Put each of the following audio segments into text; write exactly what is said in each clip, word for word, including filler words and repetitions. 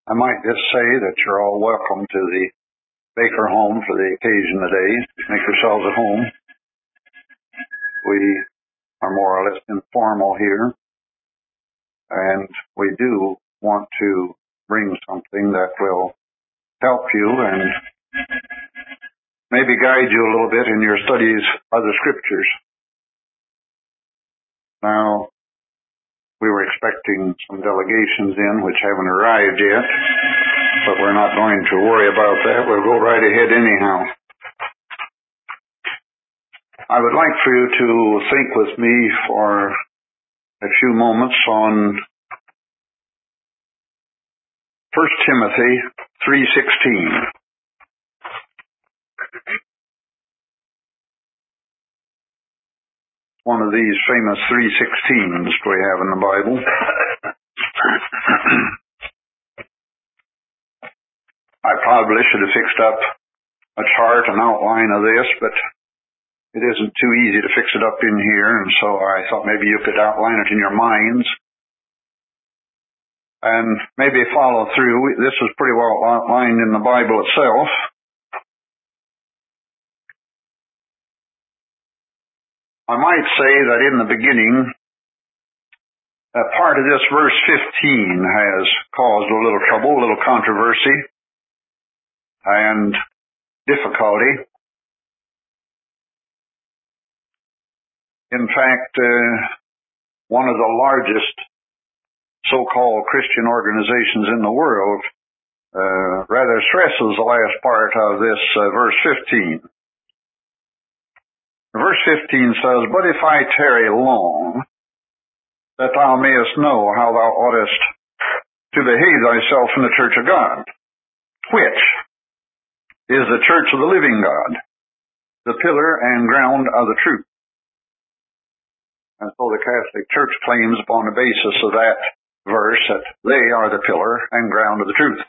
I might just say that you're all welcome to the Baker home for the occasion today. Make yourselves at home. We are more or less informal here, and we do want to bring something that will help you and maybe guide you a little bit in your studies of the Scriptures. Now, we were expecting some delegations in which haven't arrived yet, but we're not going to worry about that. We'll go right ahead anyhow. I would like for you to think with me for a few moments on First Timothy three sixteen. One of these famous three sixteens we have in the Bible. I probably should have fixed up a chart, an outline of this, but it isn't too easy to fix it up in here, and so I thought maybe you could outline it in your minds and maybe follow through. This is pretty well outlined in the Bible itself. I might say that in the beginning, a part of this verse fifteen has caused a little trouble, a little controversy, and difficulty. In fact, uh, one of the largest so-called Christian organizations in the world uh, rather stresses the last part of this uh, verse fifteen. Verse fifteen says, "But if I tarry long, that thou mayest know how thou oughtest to behave thyself in the church of God, which is the church of the living God, the pillar and ground of the truth." And so the Catholic Church claims upon the basis of that verse that they are the pillar and ground of the truth.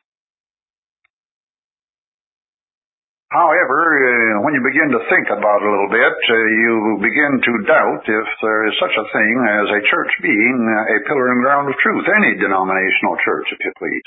However, uh, when you begin to think about it a little bit, uh, you begin to doubt if there is such a thing as a church being a pillar and ground of truth, any denominational church, if you please.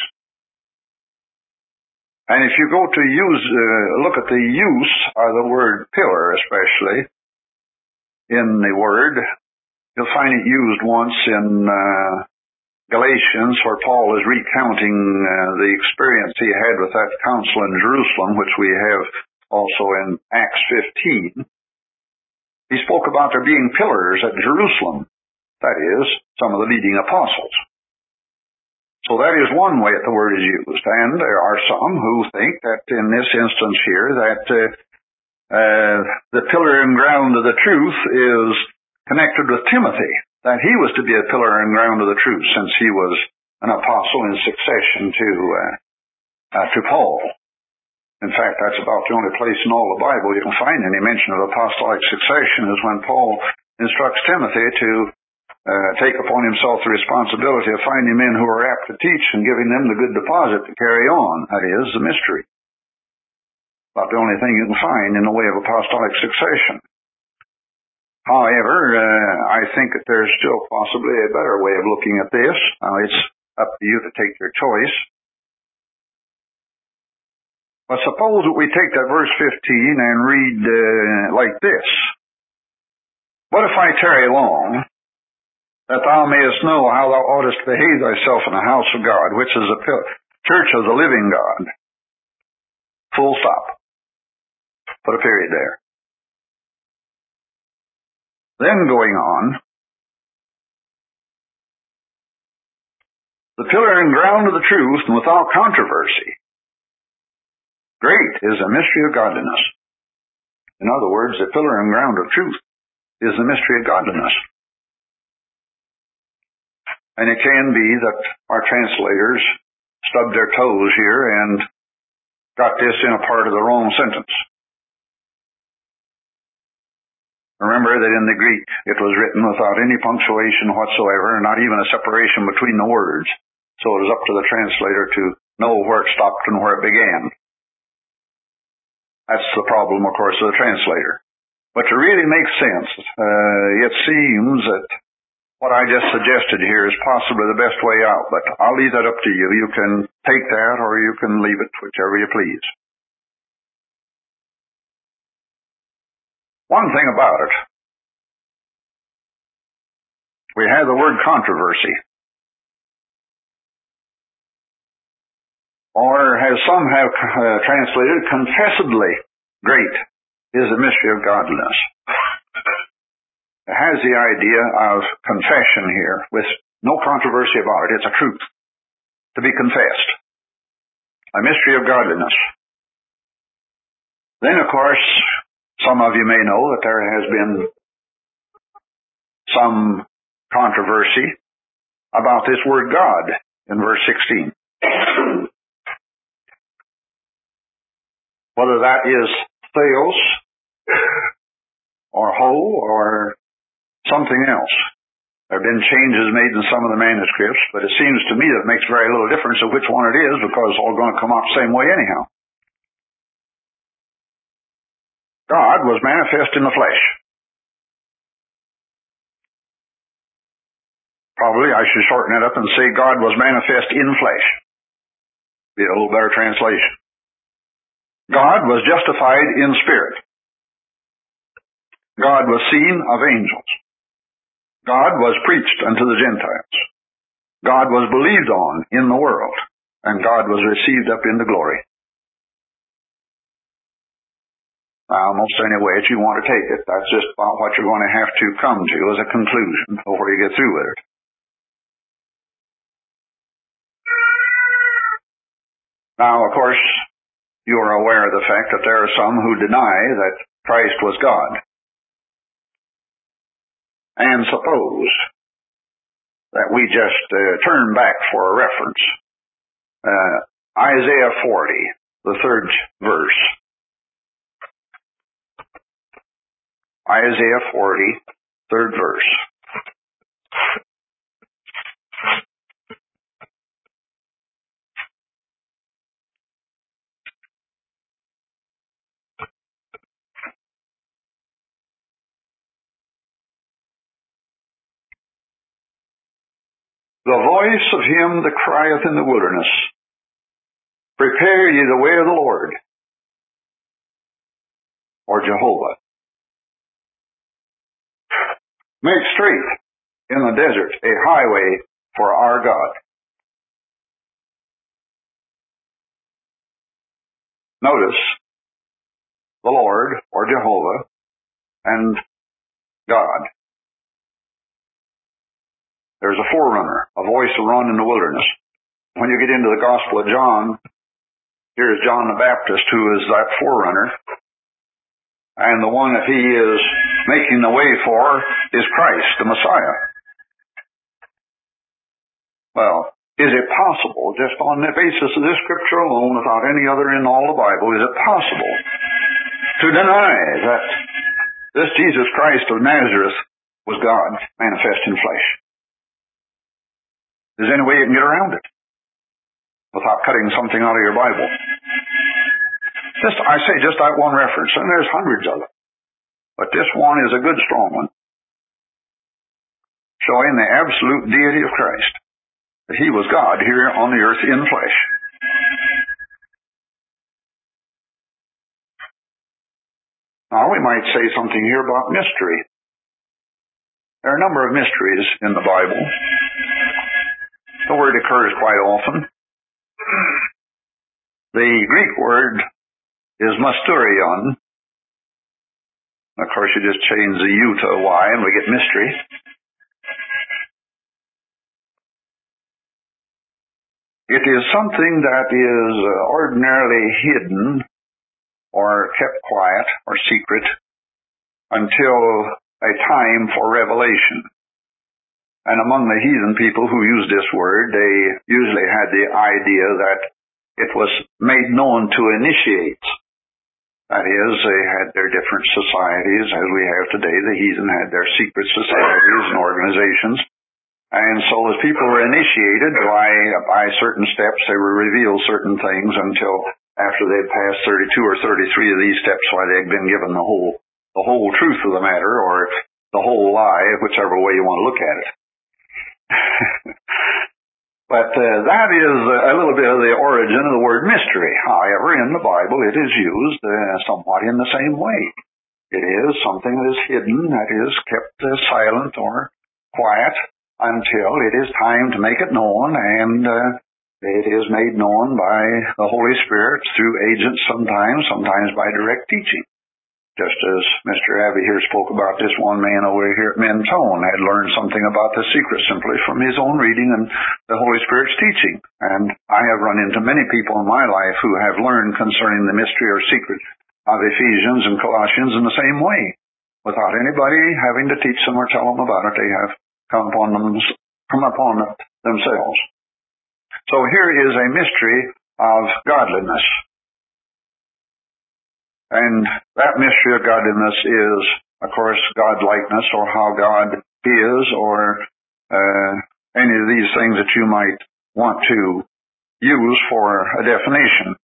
And if you go to use, uh, look at the use of the word pillar, especially in the word, you'll find it used once in uh, Galatians, where Paul is recounting uh, the experience he had with that council in Jerusalem, which we have also in Acts fifteen. He spoke about there being pillars at Jerusalem, that is, some of the leading apostles. So that is one way that the word is used, and there are some who think that in this instance here that uh, uh, the pillar and ground of the truth is connected with Timothy, that he was to be a pillar and ground of the truth since he was an apostle in succession to uh, uh, to Paul. In fact, that's about the only place in all the Bible you can find any mention of apostolic succession is when Paul instructs Timothy to uh, take upon himself the responsibility of finding men who are apt to teach and giving them the good deposit to carry on, that is, the mystery. About the only thing you can find in the way of apostolic succession. However, uh, I think that there's still possibly a better way of looking at this. Now, it's up to you to take your choice. But suppose that we take that verse fifteen and read uh, like this. "But if I tarry long, that thou mayest know how thou oughtest to behave thyself in the house of God, which is the church of the living God." Full stop. Put a period there. Then going on, "The pillar and ground of the truth, and without controversy. Great is the mystery of godliness." In other words, the pillar and ground of truth is the mystery of godliness. And it can be that our translators stubbed their toes here and got this in a part of the wrong sentence. Remember that in the Greek, it was written without any punctuation whatsoever, and not even a separation between the words. So it is up to the translator to know where it stopped and where it began. That's the problem, of course, of the translator. But to really make sense, uh, it seems that what I just suggested here is possibly the best way out, but I'll leave that up to you. You can take that or you can leave it, whichever you please. One thing about it, we have the word controversy, or as some have uh, translated, confessedly great is the mystery of godliness. It has the idea of confession here, with no controversy about it. It's a truth to be confessed. A mystery of godliness. Then, of course, some of you may know that there has been some controversy about this word God in verse sixteen. Whether that is theos or ho or something else. There have been changes made in some of the manuscripts, but it seems to me that it makes very little difference of which one it is, because it's all going to come out the same way anyhow. God was manifest in the flesh. Probably I should shorten it up and say God was manifest in flesh. Be a little better translation. God was justified in spirit. God was seen of angels. God was preached unto the Gentiles. God was believed on in the world. And God was received up into glory. Now, almost any way that you want to take it, that's just about what you're going to have to come to as a conclusion before you get through with it. Now, of course, you are aware of the fact that there are some who deny that Christ was God, and suppose that we just uh, turn back for a reference. Uh, Isaiah forty, the third verse. Isaiah forty, third verse. The voice of him that crieth in the wilderness, prepare ye the way of the Lord, or Jehovah. Make straight in the desert a highway for our God. Notice the Lord, or Jehovah, and God. There's a forerunner, a voice of run in the wilderness. When you get into the Gospel of John, here's John the Baptist, who is that forerunner. And the one that he is making the way for is Christ, the Messiah. Well, is it possible, just on the basis of this scripture alone, without any other in all the Bible, is it possible to deny that this Jesus Christ of Nazareth was God manifest in flesh? Is there any way you can get around it without cutting something out of your Bible? Just, I say just that one reference, and there's hundreds of them. But this one is a good strong one, showing the absolute deity of Christ, that he was God here on the earth in flesh. Now we might say something here about mystery. There are a number of mysteries in the Bible. The word occurs quite often. The Greek word is mysterion. Of course, you just change the U to a Y and we get mystery. It is something that is ordinarily hidden or kept quiet or secret until a time for revelation. And among the heathen people who used this word, they usually had the idea that it was made known to initiates. That is, they had their different societies, as we have today. The heathen had their secret societies and organizations. And so as people were initiated by, by certain steps, they were revealed certain things until after they'd passed thirty-two or thirty-three of these steps, why they'd been given the whole, the whole truth of the matter, or the whole lie, whichever way you want to look at it. But uh, that is a little bit of the origin of the word mystery. However, in the Bible it is used uh, somewhat in the same way. It is something that is hidden, that is kept uh, silent or quiet until it is time to make it known, and uh, it is made known by the Holy Spirit through agents sometimes, sometimes by direct teaching. Just as Mister Abbey here spoke about this one man over here at Mentone had learned something about the secret simply from his own reading and the Holy Spirit's teaching. And I have run into many people in my life who have learned concerning the mystery or secret of Ephesians and Colossians in the same way. Without anybody having to teach them or tell them about it, they have come upon them, come upon it themselves. So here is a mystery of godliness. And that mystery of godliness is, of course, God-likeness, or how God is, or uh, any of these things that you might want to use for a definition.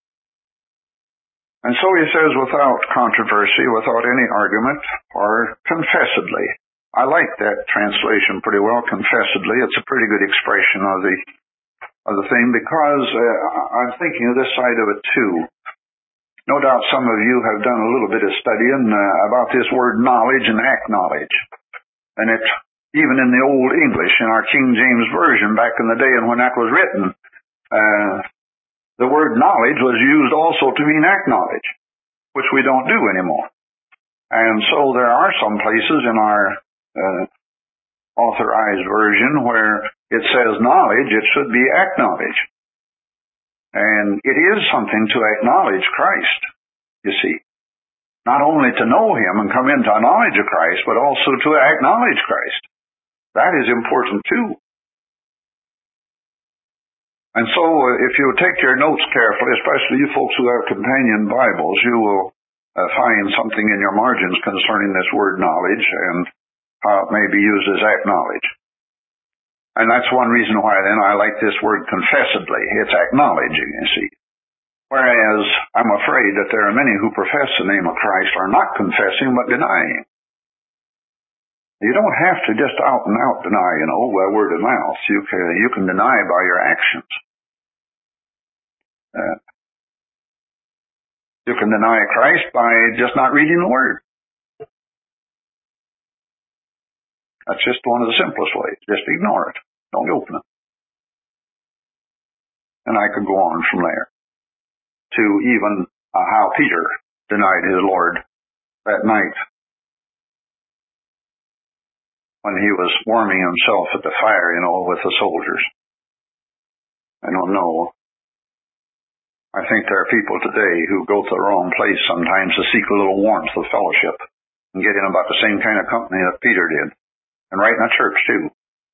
And so he says, without controversy, without any argument, or confessedly. I like that translation pretty well, confessedly. It's a pretty good expression of the of the thing, because uh, I'm thinking of this side of it too. No doubt some of you have done a little bit of studying uh, about this word knowledge and acknowledge. And it, even in the Old English, in our King James Version back in the day and when that was written, uh, the word knowledge was used also to mean acknowledge, which we don't do anymore. And so there are some places in our uh, authorized version where it says knowledge, it should be acknowledge. And it is something to acknowledge Christ, you see. Not only to know Him and come into a knowledge of Christ, but also to acknowledge Christ. That is important too. And so if you take your notes carefully, especially you folks who have companion Bibles, you will uh, find something in your margins concerning this word knowledge and how it may be used as acknowledge. And that's one reason why then I like this word confessedly. It's acknowledging, you see. Whereas I'm afraid that there are many who profess the name of Christ are not confessing but denying. You don't have to just out and out deny, you know, by word of mouth. You can, you can deny by your actions. Uh, you can deny Christ by just not reading the Word. That's just one of the simplest ways. Just ignore it. Don't open it. And I could go on from there to even uh, how Peter denied his Lord that night when he was warming himself at the fire, you know, with the soldiers. I don't know. I think there are people today who go to the wrong place sometimes to seek a little warmth of fellowship and get in about the same kind of company that Peter did. And right in a church, too.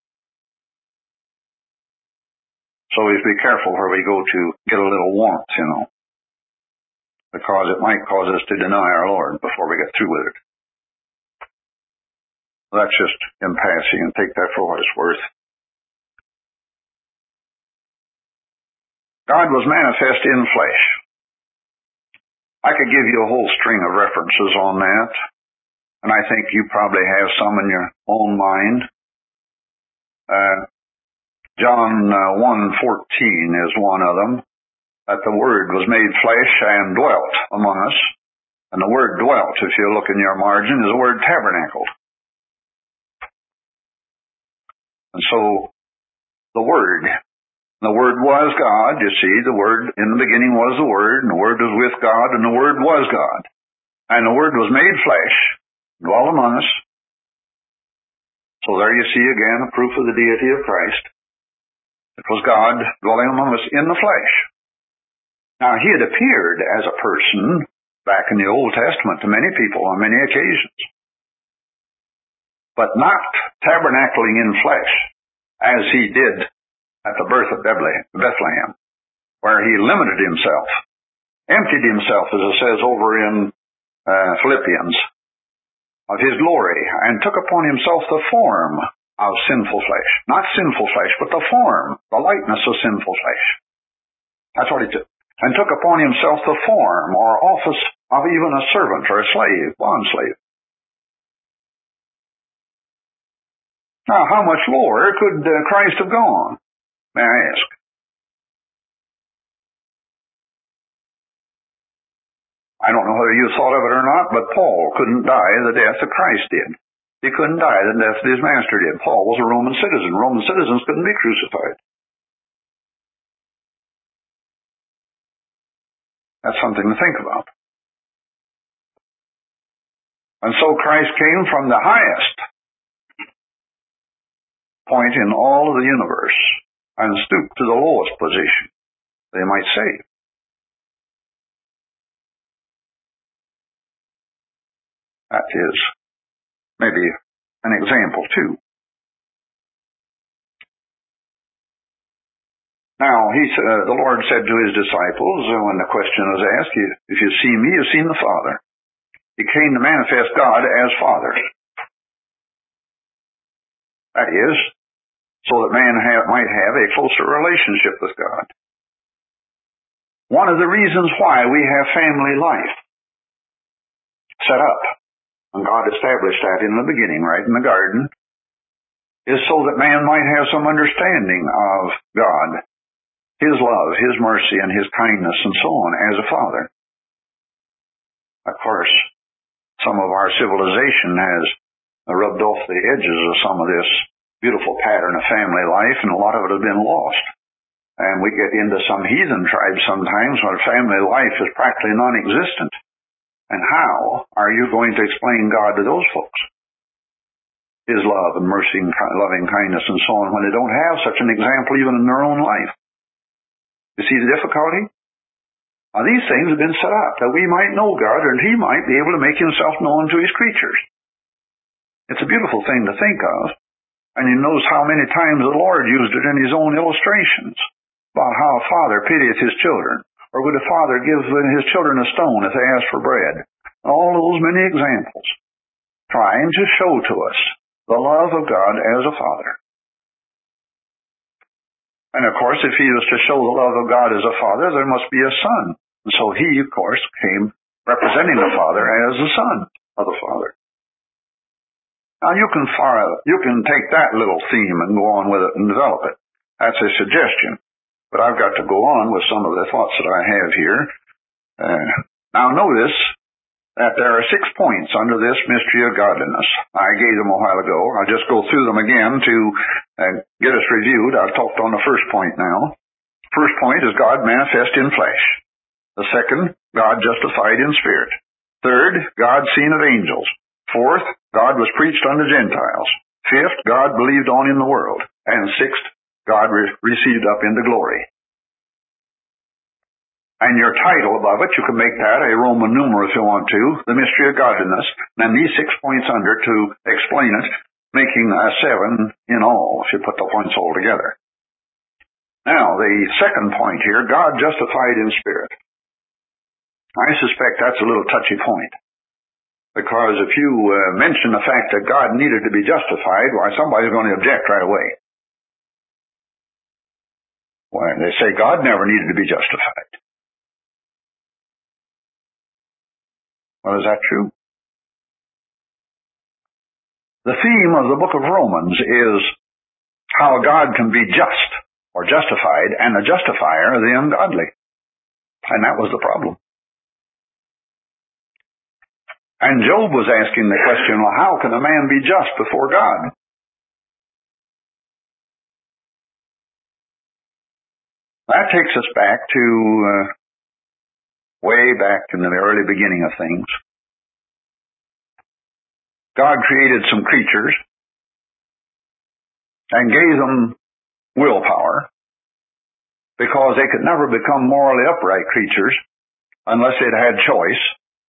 So we be careful where we go to get a little warmth, you know, because it might cause us to deny our Lord before we get through with it. That's just in passing, and take that for what it's worth. God was manifest in flesh. I could give you a whole string of references on that, and I think you probably have some in your own mind. Uh, John uh, one fourteen is one of them, that the Word was made flesh and dwelt among us. And the word dwelt, if you look in your margin, is the word tabernacled. And so, the Word, the Word was God, you see, the Word, in the beginning was the Word, and the Word was with God, and the Word was God. And the Word was made flesh, dwelt among us. So there you see again a proof of the deity of Christ. It was God dwelling among us in the flesh. Now, He had appeared as a person back in the Old Testament to many people on many occasions, but not tabernacling in flesh as He did at the birth of Bethlehem, where He limited Himself, emptied Himself, as it says over in uh, Philippians, of His glory, and took upon Himself the form of sinful flesh. Not sinful flesh, but the form, the likeness of sinful flesh. That's what He took. And took upon Himself the form or office of even a servant or a slave, bond slave. Now, how much lower could uh, Christ have gone, may I ask? I don't know whether you thought of it or not, but Paul couldn't die the death that Christ did. He couldn't die the death that his master did. Paul was a Roman citizen. Roman citizens couldn't be crucified. That's something to think about. And so Christ came from the highest point in all of the universe and stooped to the lowest position they might save. That is maybe an example too. Now, he, uh, the Lord said to his disciples uh, when the question was asked, if you see me, you've seen the Father. He came to manifest God as Father. That is, so that man have, might have a closer relationship with God. One of the reasons why we have family life set up, and God established that in the beginning, right in the garden, is so that man might have some understanding of God, His love, His mercy, and His kindness, and so on, as a Father. Of course, some of our civilization has rubbed off the edges of some of this beautiful pattern of family life, and a lot of it has been lost. And we get into some heathen tribes sometimes where family life is practically non-existent. And how are you going to explain God to those folks? His love and mercy and loving kindness and so on, when they don't have such an example even in their own life. You see the difficulty? Now, these things have been set up that we might know God and He might be able to make Himself known to His creatures. It's a beautiful thing to think of. And you notice how many times the Lord used it in His own illustrations about how a father pitieth his children, or would a father give his children a stone if they ask for bread. All those many examples trying to show to us the love of God as a Father. And of course, if He was to show the love of God as a Father, there must be a Son. And so He, of course, came representing the Father as the Son of the Father. Now you can far, you can take that little theme and go on with it and develop it. That's a suggestion. But I've got to go on with some of the thoughts that I have here. Uh, now notice that there are six points under this mystery of godliness. I gave them a while ago. I'll just go through them again to uh, get us reviewed. I've talked on the first point now. First point is God manifest in flesh. The second, God justified in spirit. Third, God seen of angels. Fourth, God was preached unto Gentiles. Fifth, God believed on in the world. And sixth, God re- received up into glory. And your title above it, you can make that a Roman numeral if you want to, the mystery of godliness. And these six points under to explain it, making a seven in all, if you put the points all together. Now, the second point here, God justified in spirit. I suspect that's a little touchy point. Because if you uh, mention the fact that God needed to be justified, why, somebody's going to object right away. Why, they say God never needed to be justified. Well, is that true? The theme of the book of Romans is how God can be just or justified, and the justifier of the ungodly. And that was the problem. And Job was asking the question, well, how can a man be just before God? That takes us back to uh, way back in the early beginning of things. God created some creatures and gave them willpower because they could never become morally upright creatures unless they'd had choice.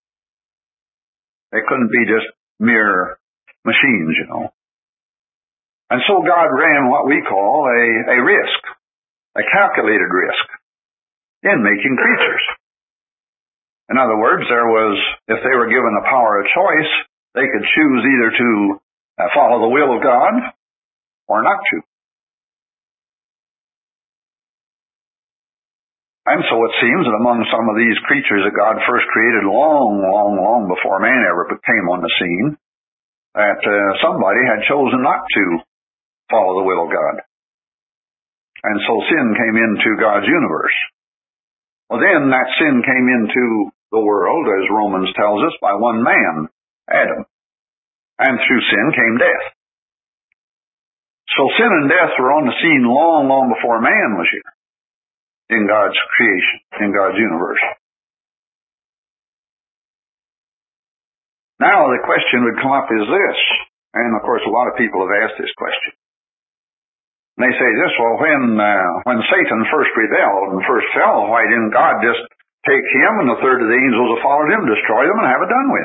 They couldn't be just mere machines, you know. And so God ran what we call a, a risk, a calculated risk in making creatures. In other words, there was, if they were given the power of choice, they could choose either to uh, follow the will of God or not to. And so it seems that among some of these creatures that God first created long, long, long before man ever came on the scene, that uh, somebody had chosen not to follow the will of God. And so sin came into God's universe. Well, then that sin came into the world, as Romans tells us, by one man, Adam. And through sin came death. So sin and death were on the scene long, long before man was here in God's creation, in God's universe. Now the question would come up is this, and of course a lot of people have asked this question. And they say this, well, when uh, when Satan first rebelled and first fell, why didn't God just take him and a third of the angels that followed him, destroy them, and have it done with?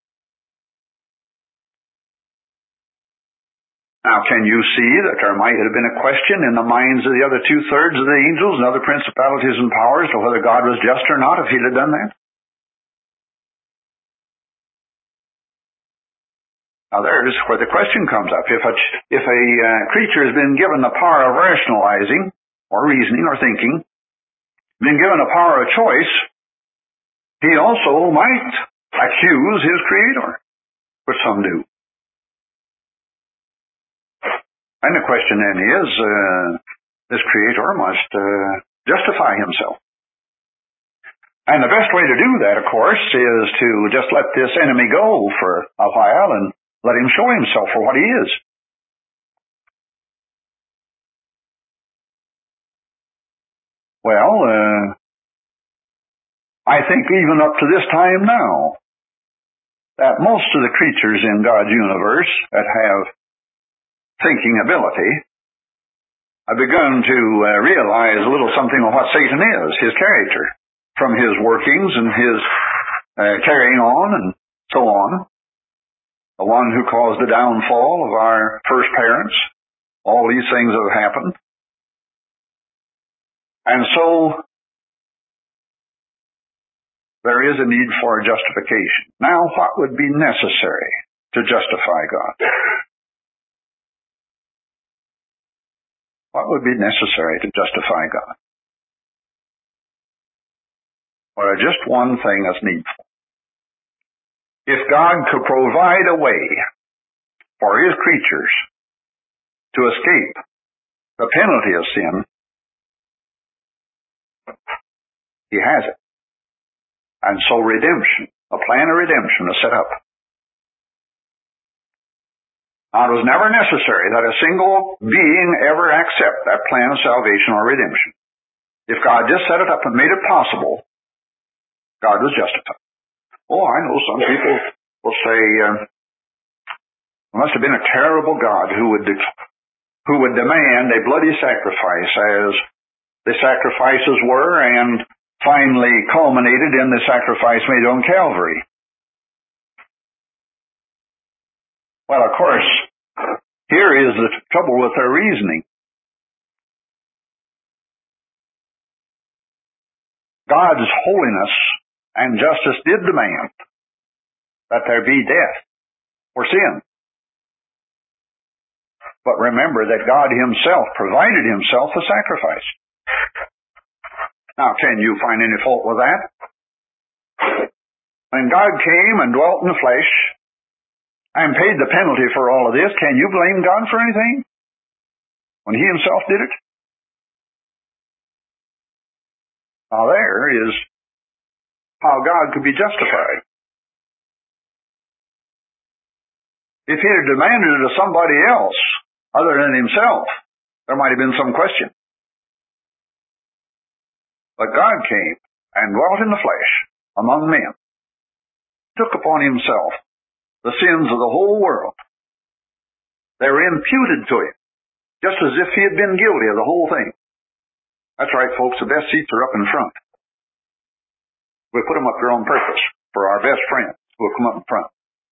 Now, can you see that there might have been a question in the minds of the other two-thirds of the angels and other principalities and powers to whether God was just or not if he'd have done that? Now, there's where the question comes up. If a, if a uh, creature has been given the power of rationalizing or reasoning or thinking, been given a power of choice, he also might accuse his Creator, which some do. And the question then is, uh, this Creator must uh, justify himself. And the best way to do that, of course, is to just let this enemy go for a while and let him show himself for what he is. Well, uh, I think even up to this time now, that most of the creatures in God's universe that have thinking ability have begun to uh, realize a little something of what Satan is, his character, from his workings and his uh, carrying on and so on. The one who caused the downfall of our first parents. All these things have happened. And so, there is a need for justification. Now, what would be necessary to justify God? What would be necessary to justify God? Well, just one thing that's needful. If God could provide a way for his creatures to escape the penalty of sin, he has it. And so redemption, a plan of redemption is set up. Now, it was never necessary that a single being ever accept that plan of salvation or redemption. If God just set it up and made it possible, God was justified. Oh, I know some people will say, uh, it must have been a terrible God who would de- who would demand a bloody sacrifice as the sacrifices were and finally culminated in the sacrifice made on Calvary. Well, of course, here is the trouble with their reasoning. God's holiness and justice did demand that there be death for sin. But remember that God himself provided himself a sacrifice. Now, can you find any fault with that? When God came and dwelt in the flesh and paid the penalty for all of this, can you blame God for anything? When he himself did it? Now, there is how God could be justified. If he had demanded it of somebody else other than himself, there might have been some question. But God came and dwelt in the flesh among men, took upon himself the sins of the whole world. They were imputed to him, just as if he had been guilty of the whole thing. That's right, folks, the best seats are up in front. We put them up there on purpose for our best friends who will come up in front.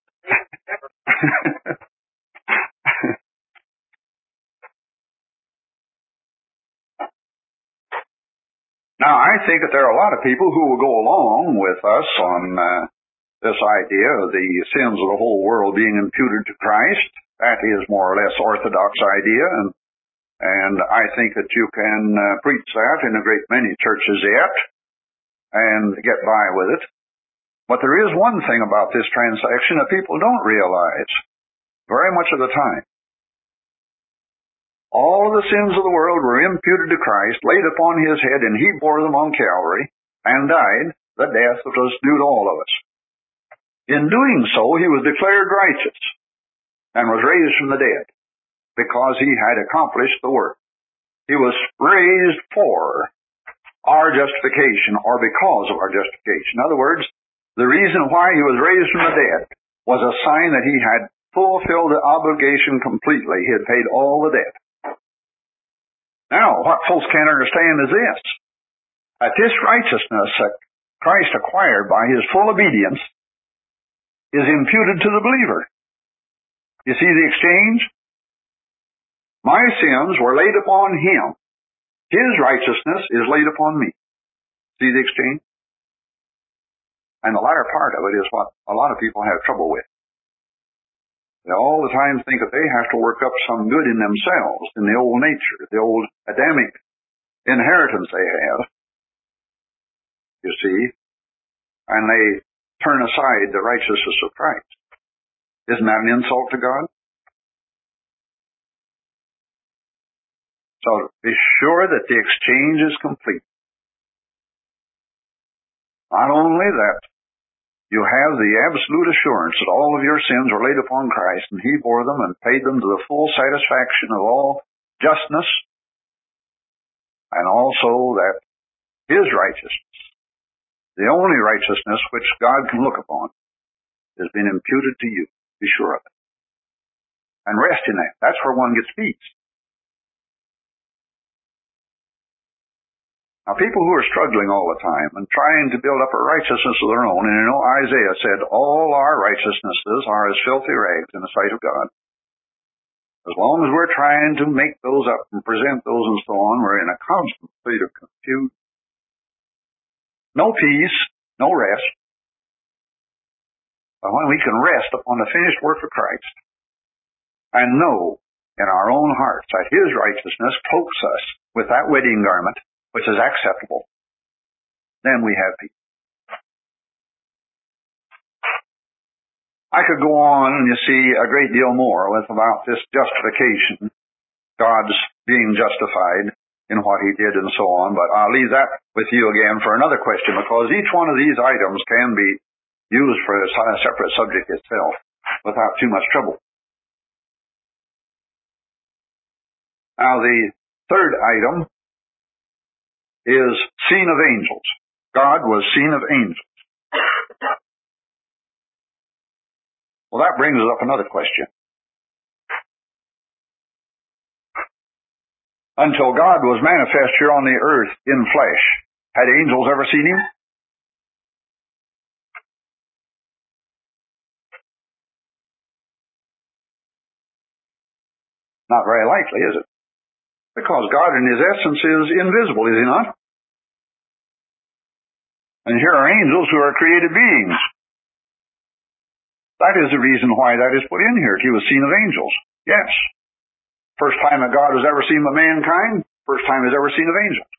Now, I think that there are a lot of people who will go along with us on uh, this idea of the sins of the whole world being imputed to Christ. That is more or less orthodox idea, and and I think that you can uh, preach that in a great many churches yet and get by with it. But there is one thing about this transaction that people don't realize very much of the time. All of the sins of the world were imputed to Christ, laid upon his head, and he bore them on Calvary, and died the death that was due to all of us. In doing so, he was declared righteous, and was raised from the dead, because he had accomplished the work. He was raised for our justification, or because of our justification. In other words, the reason why he was raised from the dead was a sign that he had fulfilled the obligation completely. He had paid all the debt. Now, what folks can't understand is this, that this righteousness that Christ acquired by his full obedience is imputed to the believer. You see the exchange? My sins were laid upon him. His righteousness is laid upon me. See the exchange? And the latter part of it is what a lot of people have trouble with. They all the time think that they have to work up some good in themselves, in the old nature, the old Adamic inheritance they have, you see, and they turn aside the righteousness of Christ. Isn't that an insult to God? So be sure that the exchange is complete. Not only that, you have the absolute assurance that all of your sins were laid upon Christ, and he bore them and paid them to the full satisfaction of all justness, and also that his righteousness, the only righteousness which God can look upon, has been imputed to you. Be sure of it. And rest in that. That's where one gets peace. Now, people who are struggling all the time and trying to build up a righteousness of their own, and you know Isaiah said, all our righteousnesses are as filthy rags in the sight of God. As long as we're trying to make those up and present those and so on, we're in a constant state of confusion. No peace, no rest. But when we can rest upon the finished work of Christ and know in our own hearts that his righteousness cloaks us with that wedding garment, which is acceptable, then we have peace. I could go on, and you see, a great deal more with about this justification, God's being justified in what he did and so on, but I'll leave that with you again for another question, because each one of these items can be used for a separate subject itself without too much trouble. Now, the third item is seen of angels. God was seen of angels. Well, that brings us up another question. Until God was manifest here on the earth in flesh, had angels ever seen him? Not very likely, is it? Because God in his essence is invisible, is he not? And here are angels who are created beings. That is the reason why that is put in here. He was seen of angels. Yes. First time that God was ever seen by mankind, first time he was ever seen of angels.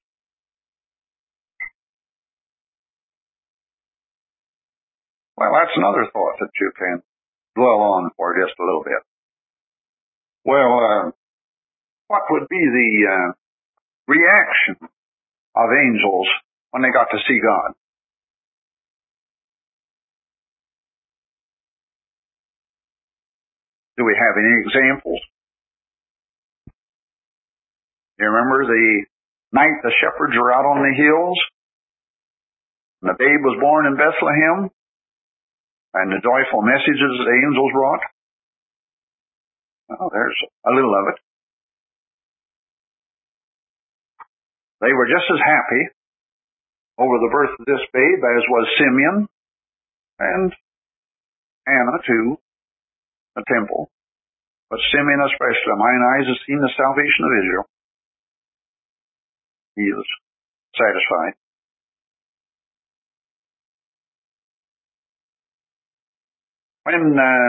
Well, that's another thought that you can dwell on for just a little bit. Well, uh, what would be the uh, reaction of angels when they got to see God? Do we have any examples? You remember the night the shepherds were out on the hills, and the babe was born in Bethlehem, and the joyful messages the angels brought? Well, there's a little of it. They were just as happy over the birth of this babe as was Simeon and Anna too, the temple. But Simeon especially, mine eyes have seen the salvation of Israel. He is satisfied. When uh,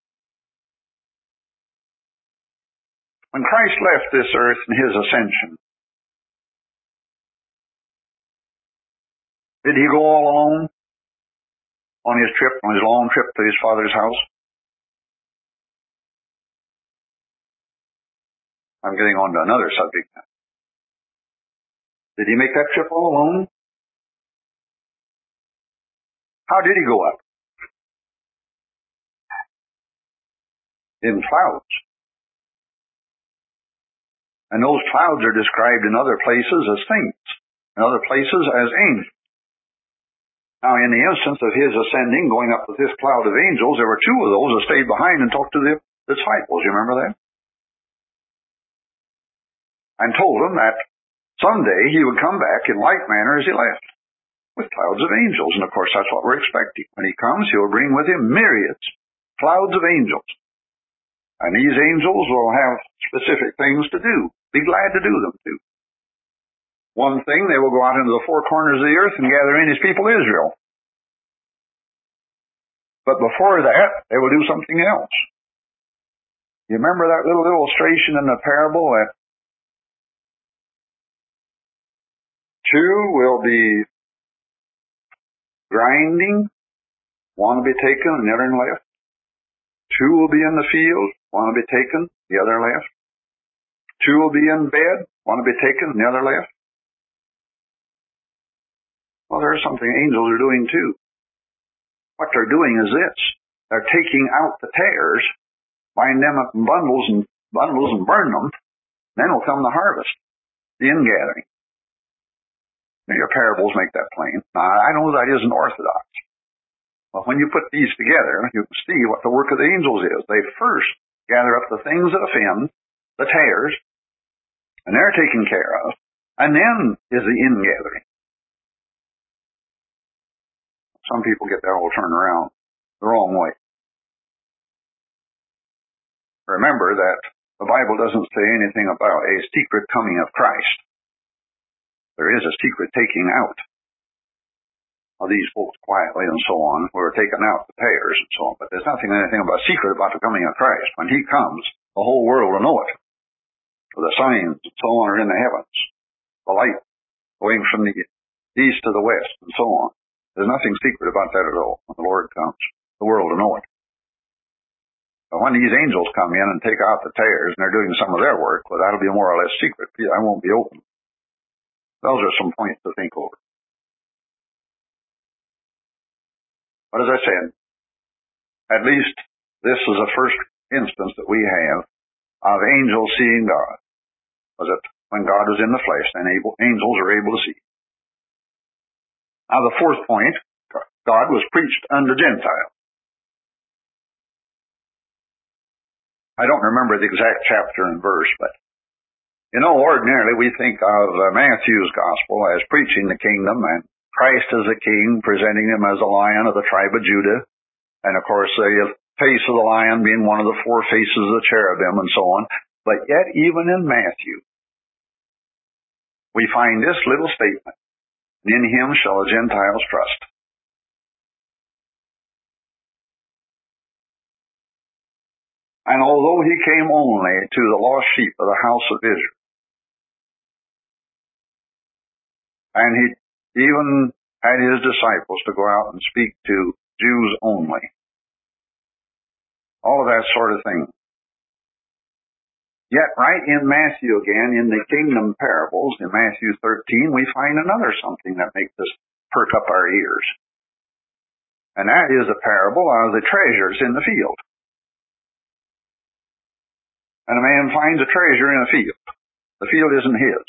when Christ left this earth in his ascension, did he go all alone on his trip, on his long trip to his Father's house? I'm getting on to another subject now. Did he make that trip all alone? How did he go up? In clouds. And those clouds are described in other places as saints, in other places as angels. Now, in the instance of his ascending, going up with this cloud of angels, there were two of those that stayed behind and talked to the disciples. You remember that? And told them that someday he would come back in like manner as he left, with clouds of angels. And of course, that's what we're expecting. When he comes, he'll bring with him myriads, clouds of angels. And these angels will have specific things to do. Be glad to do them too. One thing, they will go out into the four corners of the earth and gather in his people Israel. But before that, they will do something else. You remember that little illustration in the parable that two will be grinding, one will be taken and the other left. Two will be in the field, one will be taken, the other left. Two will be in bed, one will be taken and the other left. Well, there's something angels are doing too. What they're doing is this. They're taking out the tares, bind them up in bundles and bundles and burn them. Then will come the harvest, the ingathering. Your parables make that plain. Now, I know that isn't orthodox. But when you put these together, you can see what the work of the angels is. They first gather up the things that offend, the tares, and they're taken care of. And then is the ingathering. Some people get that all turned around the wrong way. Remember that the Bible doesn't say anything about a secret coming of Christ. There is a secret taking out of these folks quietly and so on, who are taking out the tares and so on. But there's nothing anything about secret about the coming of Christ. When he comes, the whole world will know it. For the signs and so on are in the heavens. The light going from the east to the west and so on. There's nothing secret about that at all. When the Lord comes, the world will know it. But when these angels come in and take out the tares and they're doing some of their work, well, that'll be more or less secret. I won't be open. Those are some points to think over. But as I said, at least this is the first instance that we have of angels seeing God. Was it when God was in the flesh, then able, angels are able to see. Now the fourth point, God was preached unto Gentiles. I don't remember the exact chapter and verse, but you know, ordinarily we think of uh, Matthew's gospel as preaching the kingdom and Christ as a king, presenting him as a lion of the tribe of Judah. And of course, the face of the lion being one of the four faces of the cherubim and so on. But yet, even in Matthew, we find this little statement. In him shall the Gentiles trust. And although he came only to the lost sheep of the house of Israel, and he even had his disciples to go out and speak to Jews only, all of that sort of thing. Yet right in Matthew again, in the kingdom parables, in Matthew thirteen, we find another something that makes us perk up our ears. And that is a parable of the treasures in the field. And a man finds a treasure in a field. The field isn't his.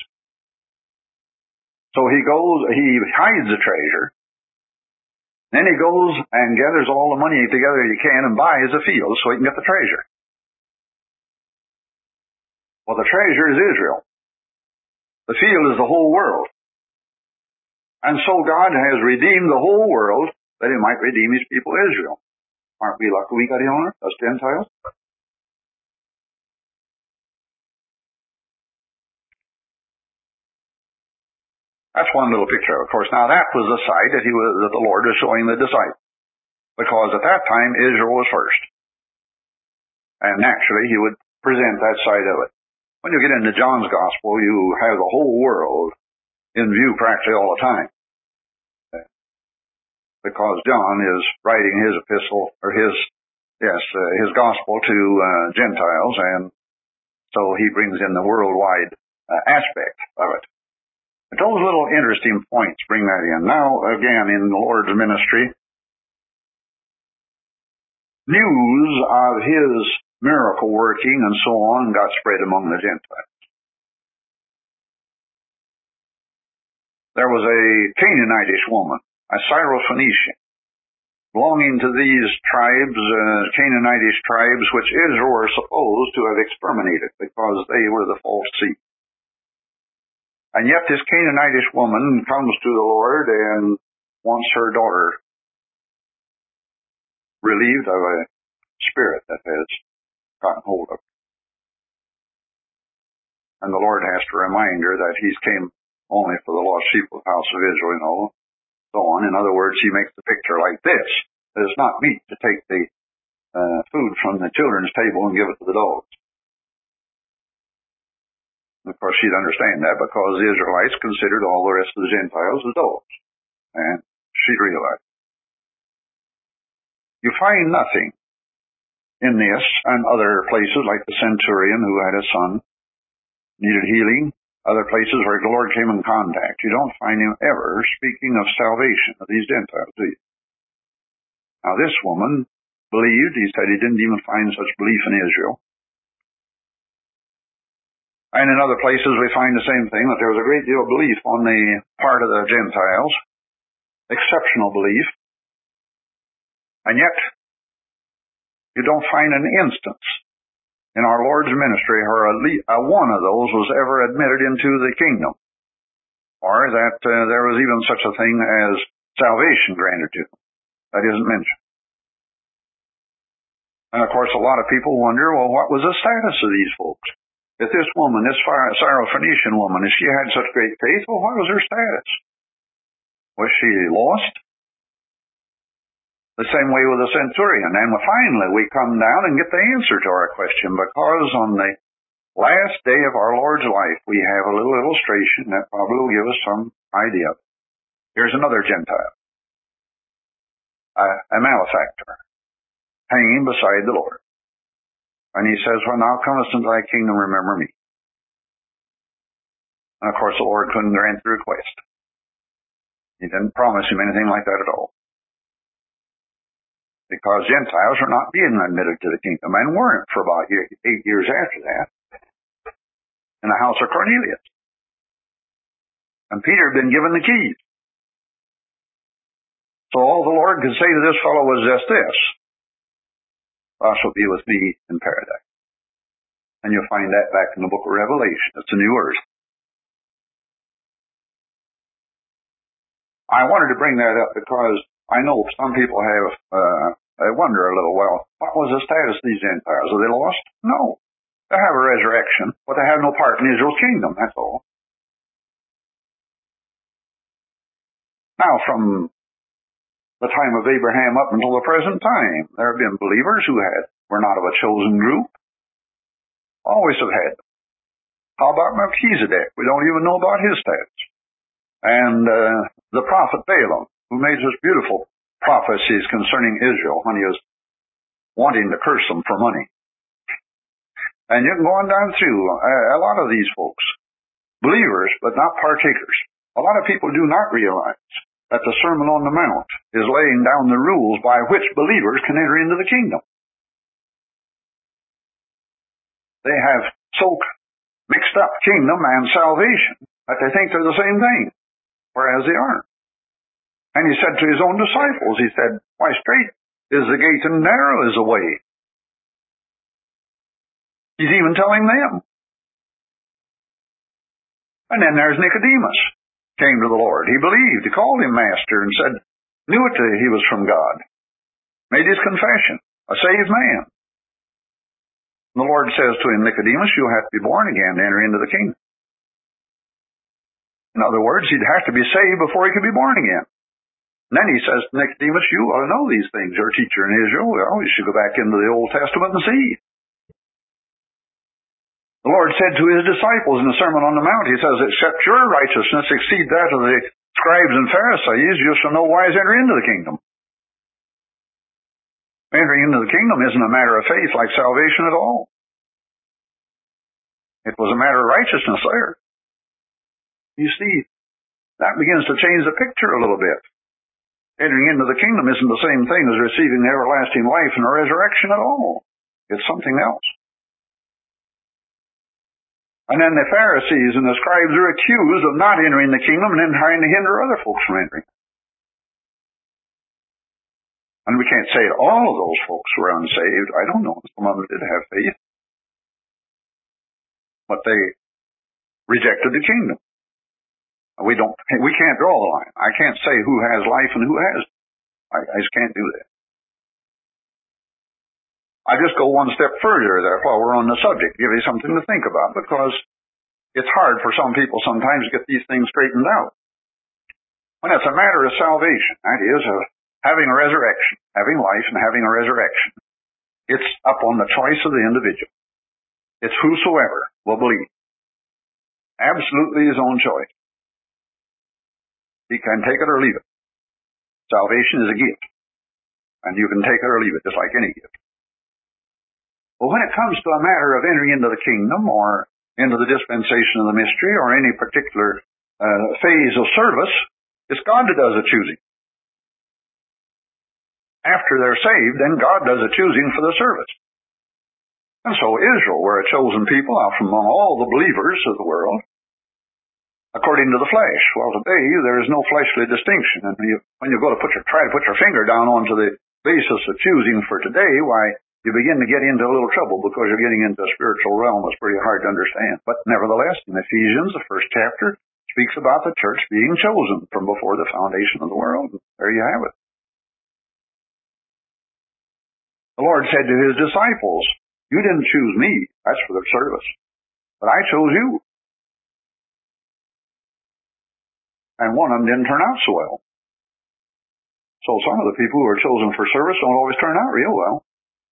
So he goes, he hides the treasure. Then he goes and gathers all the money together he can and buys a field so he can get the treasure. Well, the treasure is Israel. The field is the whole world. And so God has redeemed the whole world that he might redeem his people Israel. Aren't we lucky we got in on it, us Gentiles? That's one little picture, of course. Now that was the sight that he was, that the Lord was showing the disciples. Because at that time, Israel was first. And naturally, he would present that side of it. When you get into John's Gospel, you have the whole world in view practically all the time. Because John is writing his epistle, or his, yes, uh, his Gospel to uh, Gentiles, and So he brings in the worldwide uh, aspect of it. But those little interesting points bring that in. Now, again, in the Lord's ministry, news of his miracle working and so on got spread among the Gentiles. There was a Canaanitish woman, a Syrophoenician, belonging to these tribes, uh, Canaanitish tribes, which Israel were supposed to have exterminated because they were the false seed. And yet this Canaanitish woman comes to the Lord and wants her daughter relieved of a spirit that has gotten hold of her. And the Lord has to remind her that he's came only for the lost sheep of the house of Israel, you know, so on. In other words, he makes the picture like this. It is not meet to take the uh, food from the children's table and give it to the dogs. Of course, she'd understand that because the Israelites considered all the rest of the Gentiles as dogs. And she'd realize. You find nothing in this and other places like the centurion who had a son, needed healing, other places where the Lord came in contact. You don't find him ever speaking of salvation of these Gentiles, do you? Now this woman believed, he said he didn't even find such belief in Israel. And in other places we find the same thing, that there was a great deal of belief on the part of the Gentiles, exceptional belief, and yet you don't find an instance in our Lord's ministry where a, a one of those was ever admitted into the kingdom, or that uh, there was even such a thing as salvation granted to them. That isn't mentioned. And of course a lot of people wonder, well, what was the status of these folks? If this woman, this Syrophoenician woman, if she had such great faith, well, what was her status? Was she lost? The same way with the centurion. And finally we come down and get the answer to our question, because on the last day of our Lord's life we have a little illustration that probably will give us some idea. Here's another Gentile, a, a malefactor, hanging beside the Lord. And he says, when thou comest into thy kingdom, remember me. And of course the Lord couldn't grant the request. He didn't promise him anything like that at all. Because Gentiles were not being admitted to the kingdom, and weren't for about eight years after that, in the house of Cornelius. And Peter had been given the keys. So all the Lord could say to this fellow was just this: thou shalt be with me in paradise. And you'll find that back in the book of Revelation. It's a new earth. I wanted to bring that up because I know some people have, uh, they wonder a little, well, what was the status of these Gentiles? Are they lost? No. They have a resurrection, but they have no part in Israel's kingdom, that's all. Now, from the time of Abraham up until the present time, there have been believers who had were not of a chosen group. Always have had them. How about Melchizedek? We don't even know about his status. And uh, the prophet Balaam, who made such beautiful prophecies concerning Israel when he was wanting to curse them for money. And you can go on down through a, a lot of these folks, believers, but not partakers. A lot of people do not realize that the Sermon on the Mount is laying down the rules by which believers can enter into the kingdom. They have so mixed up kingdom and salvation that they think they're the same thing, whereas they aren't. And he said to his own disciples, he said, why, straight is the gate and narrow is the way. He's even telling them. And then there's Nicodemus, came to the Lord. He believed. He called him master and said, knew it that he was from God. Made his confession, a saved man. And the Lord says to him, Nicodemus, you'll have to be born again to enter into the kingdom. In other words, he'd have to be saved before he could be born again. And then he says to Nicodemus, you ought to know these things. You're a teacher in Israel. Well, you should go back into the Old Testament and see. The Lord said to his disciples in the Sermon on the Mount, he says, except your righteousness exceed that of the scribes and Pharisees, you shall no wise enter into the kingdom. Entering into the kingdom isn't a matter of faith like salvation at all. It was a matter of righteousness there. You see, that begins to change the picture a little bit. Entering into the kingdom isn't the same thing as receiving the everlasting life and the resurrection at all. It's something else. And then the Pharisees and the scribes are accused of not entering the kingdom and then trying to hinder other folks from entering. And we can't say that all of those folks were unsaved. I don't know. Some of them did have faith. But they rejected the kingdom. We don't, we can't draw the line. I can't say who has life and who hasn't. I, I just can't do that. I just go one step further there while we're on the subject, give you something to think about, because it's hard for some people sometimes to get these things straightened out. When it's a matter of salvation, that is, of having a resurrection, having life and having a resurrection, it's up on the choice of the individual. It's whosoever will believe. Absolutely his own choice. He can take it or leave it. Salvation is a gift. And you can take it or leave it, just like any gift. But when it comes to a matter of entering into the kingdom or into the dispensation of the mystery or any particular uh, phase of service, it's God that does the choosing. After they're saved, then God does the choosing for the service. And so Israel were a chosen people out from among all the believers of the world, according to the flesh. Well, today there is no fleshly distinction. And you, when you go to put your, try to put your finger down onto the basis of choosing for today, why, you begin to get into a little trouble because you're getting into a spiritual realm that's pretty hard to understand. But nevertheless, in Ephesians, the first chapter, speaks about the church being chosen from before the foundation of the world. There you have it. The Lord said to his disciples, you didn't choose me, that's for the service, but I chose you. And one of them didn't turn out so well. So some of the people who are chosen for service don't always turn out real well.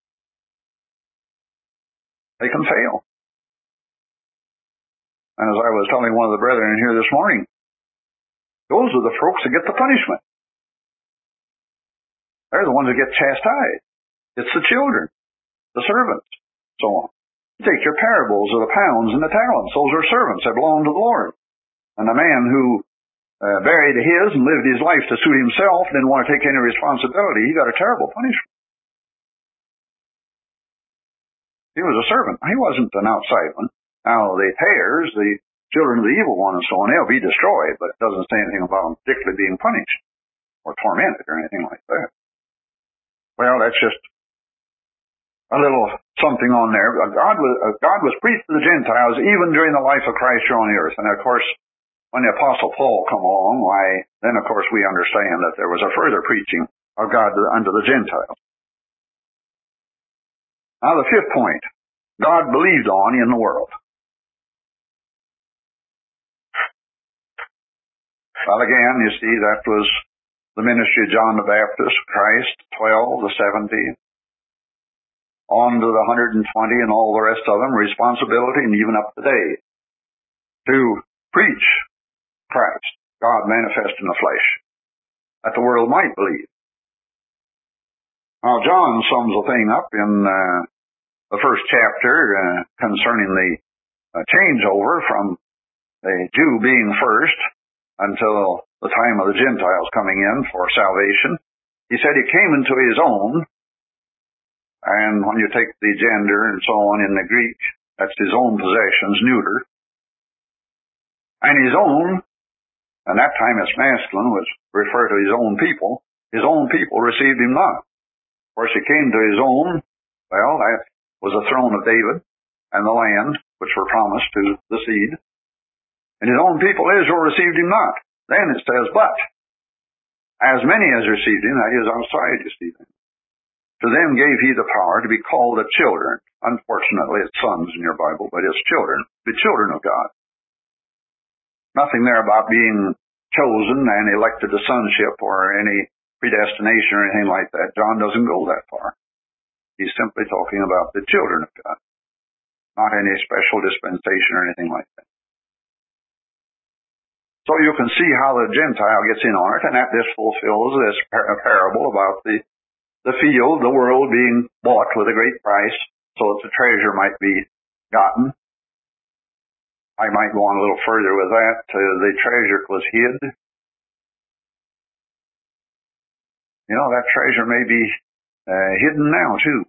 They can fail. And as I was telling one of the brethren here this morning, those are the folks that get the punishment. They're the ones that get chastised. It's the children, the servants, so on. Take your parables of the pounds and the talents. Those are servants that belong to the Lord. And the man who uh, buried his and lived his life to suit himself, didn't want to take any responsibility, he got a terrible punishment. He was a servant. He wasn't an outside one. Now, the tares, the children of the evil one and so on, they'll be destroyed, but it doesn't say anything about them particularly being punished or tormented or anything like that. Well, that's just a little something on there. God was, God was preached to the Gentiles even during the life of Christ here on the earth. And of course, when the Apostle Paul come along, why, then of course we understand that there was a further preaching of God unto the Gentiles. Now the fifth point, God believed on in the world. Well, again, you see, that was the ministry of John the Baptist, Christ, twelve, the seventy, on to the one hundred twenty and all the rest of them, responsibility, and even up to today, to preach Christ, God manifest in the flesh, that the world might believe. Now, John sums the thing up in uh, the first chapter uh, concerning the uh, changeover from the Jew being first until the time of the Gentiles coming in for salvation. He said he came into his own, and when you take the gender and so on in the Greek, that's his own possessions, neuter. And his own, and that time it's masculine, was referred to his own people. His own people received him not. Of course, he came to his own. Well, that was the throne of David and the land, which were promised to the seed. And his own people, Israel, received him not. Then it says, but as many as received him, that is outside, you see, to them gave he the power to be called the children. Unfortunately, it's sons in your Bible, but it's children, the children of God. Nothing there about being chosen and elected to sonship or any predestination or anything like that. John doesn't go that far. He's simply talking about the children of God, not any special dispensation or anything like that. So you can see how the Gentile gets in on it, and that this fulfills this par- parable about the, the field, the world being bought with a great price so that the treasure might be gotten. I might go on a little further with that. Uh, the treasure was hid. You know, that treasure may be uh, hidden now, too.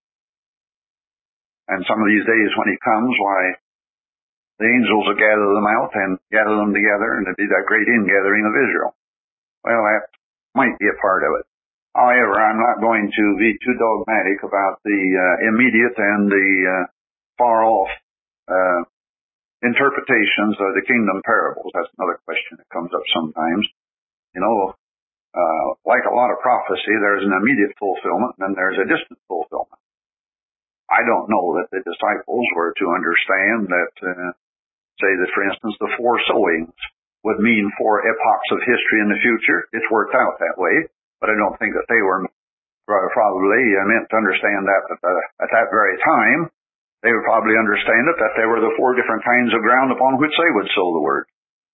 And some of these days when he comes, why, the angels will gather them out and gather them together, and it'll be that great ingathering of Israel. Well, that might be a part of it. However, I'm not going to be too dogmatic about the uh, immediate and the uh, far-off uh, interpretations of the kingdom parables. That's another question that comes up sometimes. You know, uh, like a lot of prophecy, there's an immediate fulfillment, and then there's a distant fulfillment. I don't know that the disciples were to understand that, uh, say that, for instance, the four sowings would mean four epochs of history in the future. It's worked out that way, but I don't think that they were probably meant to understand that at, the, at that very time. They would probably understand it that there were the four different kinds of ground upon which they would sow the word.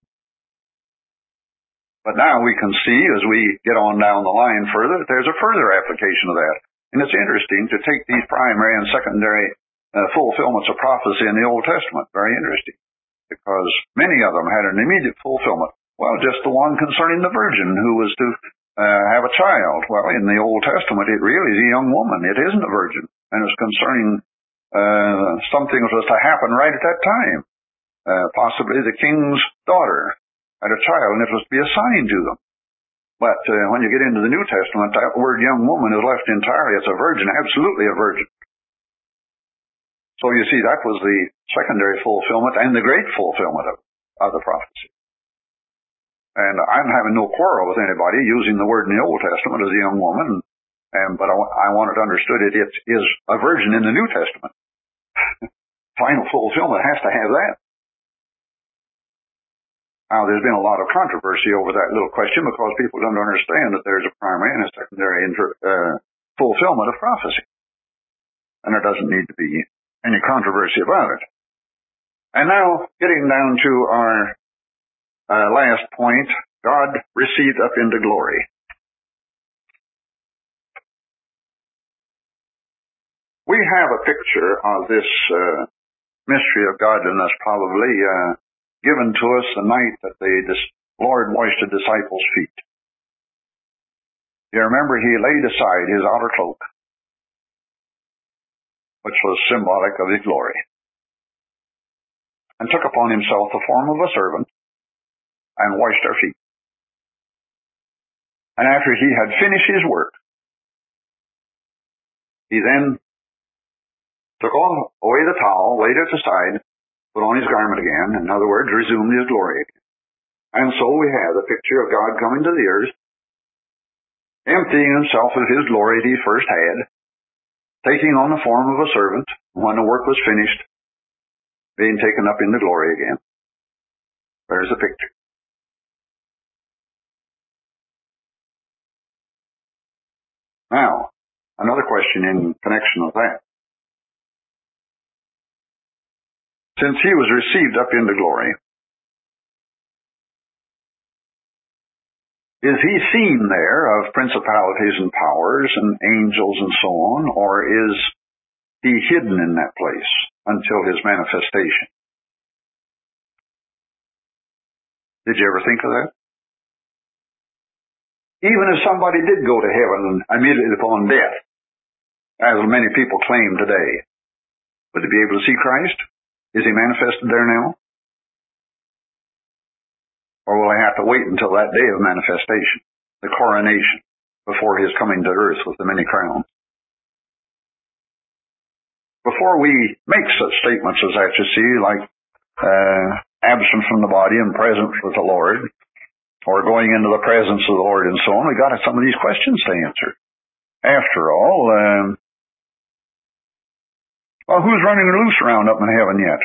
But now we can see, as we get on down the line further, that there's a further application of that. And it's interesting to take these primary and secondary uh, fulfillments of prophecy in the Old Testament. Very interesting. Because many of them had an immediate fulfillment. Well, just the one concerning the virgin who was to uh, have a child. Well, in the Old Testament, it really is a young woman. It isn't a virgin. And it's concerning uh, something that was to happen right at that time. Uh, possibly the king's daughter had a child, and it was to be assigned to them. But uh, when you get into the New Testament, that word young woman is left entirely as a virgin, absolutely a virgin. So you see, that was the secondary fulfillment and the great fulfillment of, of the prophecy. And I'm having no quarrel with anybody using the word in the Old Testament as a young woman, and, but I, I want it understood it, it is a virgin in the New Testament. Final fulfillment has to have that. Now, there's been a lot of controversy over that little question because people don't understand that there's a primary and a secondary inter, uh, fulfillment of prophecy. And there doesn't need to be any controversy about it. And now, getting down to our uh, last point, God received up into glory. We have a picture of this uh, mystery of godliness probably uh, given to us the night that the Lord washed the disciples' feet. You remember he laid aside his outer cloak, which was symbolic of his glory, and took upon himself the form of a servant and washed our feet. And after he had finished his work, he then took away the towel, laid it aside, put on his garment again, in other words, resumed his glory again. And so we have the picture of God coming to the earth, emptying himself of his glory that he first had, taking on the form of a servant, when the work was finished, being taken up into glory again. There's the picture. Now, another question in connection with that. Since he was received up into glory, is he seen there of principalities and powers and angels and so on, or is he hidden in that place until his manifestation? Did you ever think of that? Even if somebody did go to heaven immediately upon death, as many people claim today, would they be able to see Christ? Is he manifested there now? Or will I have to wait until that day of manifestation, the coronation, before his coming to earth with the many crowns? Before we make such statements as that, you see, like uh, absent from the body and present with the Lord, or going into the presence of the Lord and so on, we got some of these questions to answer. After all, um, well, who's running loose around up in heaven yet?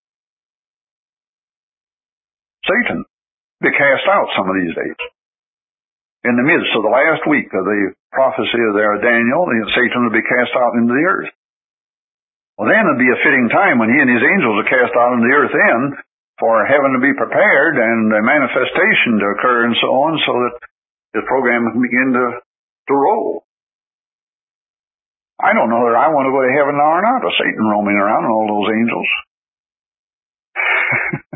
Satan. Be cast out some of these days. In the midst of the last week of the prophecy of there of Daniel, Satan will be cast out into the earth. Well, then it'll be a fitting time when he and his angels are cast out into the earth then for heaven to be prepared and a manifestation to occur and so on, so that his program can begin to, to roll. I don't know whether I want to go to heaven now or not, with Satan roaming around and all those angels.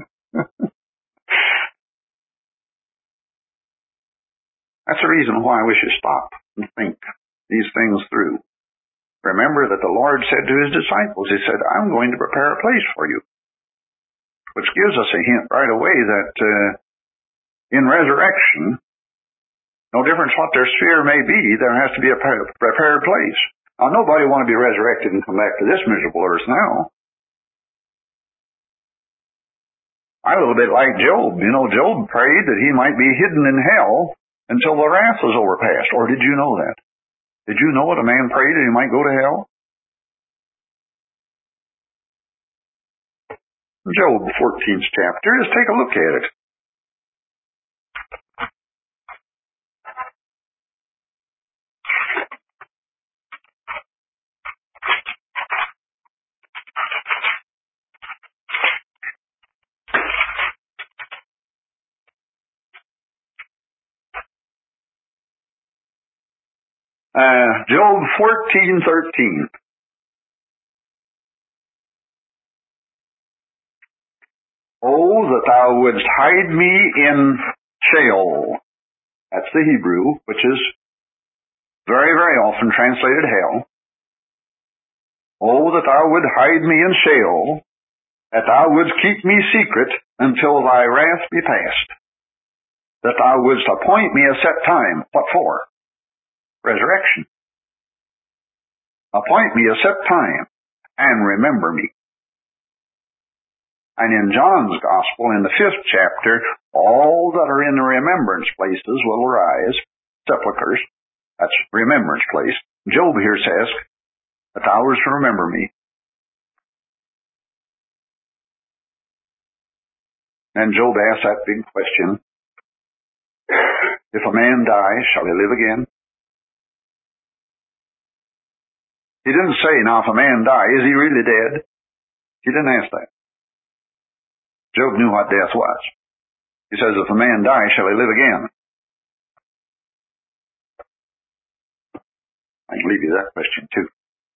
That's the reason why we should stop and think these things through. Remember that the Lord said to his disciples, he said, I'm going to prepare a place for you. Which gives us a hint right away that uh, in resurrection, no difference what their sphere may be, there has to be a prepared place. Now, nobody want to be resurrected and come back to this miserable earth now. I'm a little bit like Job. You know, Job prayed that he might be hidden in hell until the wrath was overpassed. Or did you know that? Did you know that a man prayed that he might go to hell? Job, the fourteenth chapter. Just take a look at it. Uh, Job fourteen thirteen. Oh, that thou wouldst hide me in Sheol. That's the Hebrew, which is very, very often translated hell. Oh, that thou wouldst hide me in Sheol, that thou wouldst keep me secret until thy wrath be past. That thou wouldst appoint me a set time. What for? Resurrection. Appoint me a set time and remember me. And in John's Gospel, in the fifth chapter, all that are in the remembrance places will arise, sepulchres, that's remembrance place. Job here says, that thou wouldst remember me. And Job asks that big question, if a man dies, shall he live again? He didn't say, now if a man die, is he really dead? He didn't ask that. Job knew what death was. He says, if a man die, shall he live again? I can leave you that question too.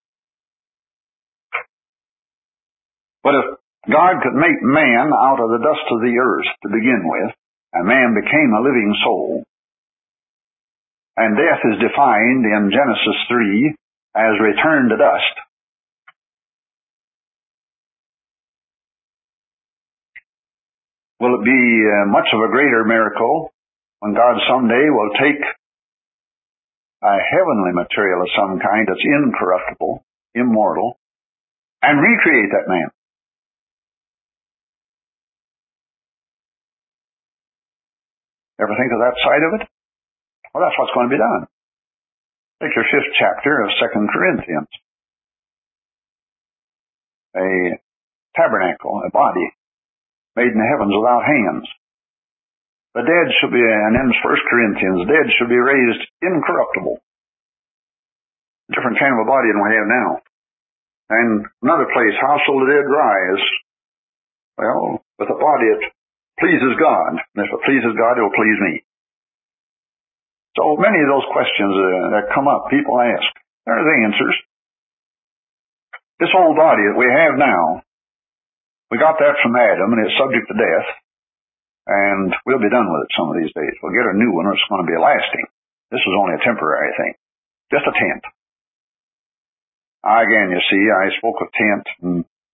But if God could make man out of the dust of the earth to begin with, and man became a living soul, and death is defined in Genesis three as return to dust, will it be uh, much of a greater miracle when God someday will take a heavenly material of some kind that's incorruptible, immortal, and recreate that man? Ever think of that side of it? Well, that's what's going to be done. Take your fifth chapter of Second Corinthians. A tabernacle, a body, made in the heavens without hands. The dead shall be, and in First Corinthians, dead shall be raised incorruptible. Different kind of a body than we have now. And another place, how shall the dead rise? Well, with a body that pleases God. And if it pleases God, it will please me. So many of those questions uh, that come up, people ask. There are the answers. This old body that we have now, we got that from Adam, and it's subject to death, and we'll be done with it some of these days. We'll get a new one, or it's going to be lasting. This is only a temporary thing. Just a tent. Again, you see, I spoke of tent, and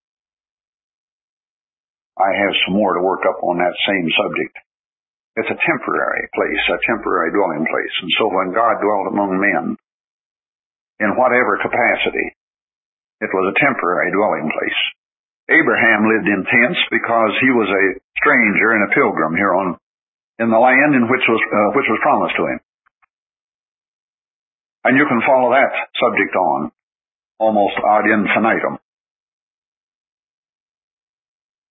I have some more to work up on that same subject. It's a temporary place, a temporary dwelling place. And so when God dwelt among men, in whatever capacity, it was a temporary dwelling place. Abraham lived in tents because he was a stranger and a pilgrim here on in the land in which was uh, which was promised to him. And you can follow that subject on almost ad infinitum.